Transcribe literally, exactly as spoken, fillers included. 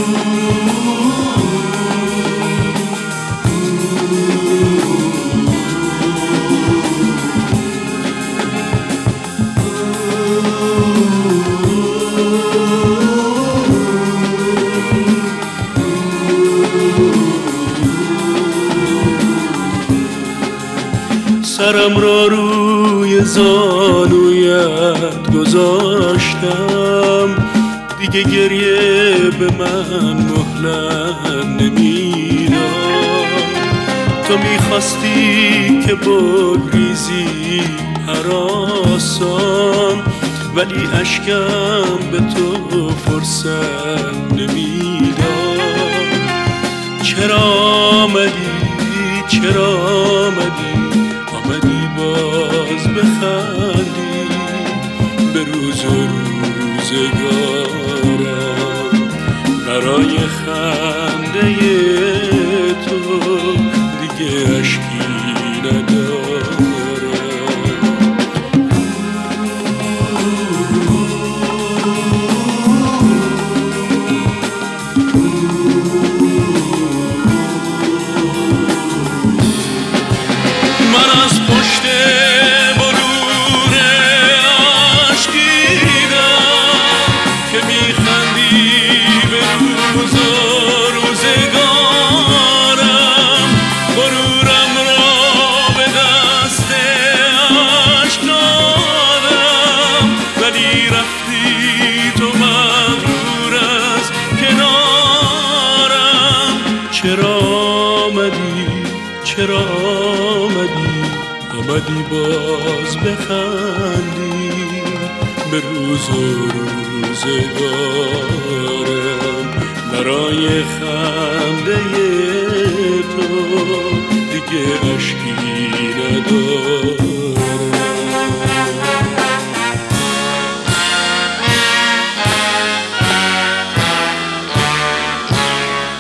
سرم را روی زانویت گذاشتم، دیگه گریه به من مهلت نمیداد. تو میخواستی که بگریزی هراسان، ولی اشکم به تو فرصت نمیداد. چرا آمدی چرا آمدی آمدی باز بخندی به روز و روزگارم، برای خنده تو دیگه اشکی ندارم. من از پشت مرور عشق دیدم که میخندی به روز و روزگارم، غرورم را به دست عشق دادم، ولی رفتی تو مغرور از کنارم. چرا آمدی چرا آمدی آمدی باز بخندی به روز و روزگارم، برای خنده تو دیگه اشکی ندارم.